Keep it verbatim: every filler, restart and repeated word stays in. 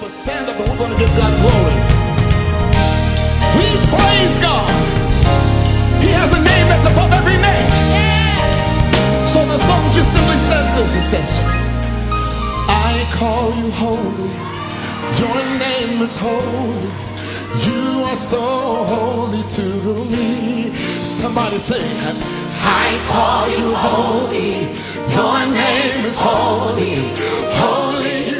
but stand up and we're going to give God glory. We praise God. He has a name that's above every name. So the song just simply says this. It says, I call you holy. Your name is holy. You are so holy to me. Somebody say, I call you holy. Your name is holy. Holy.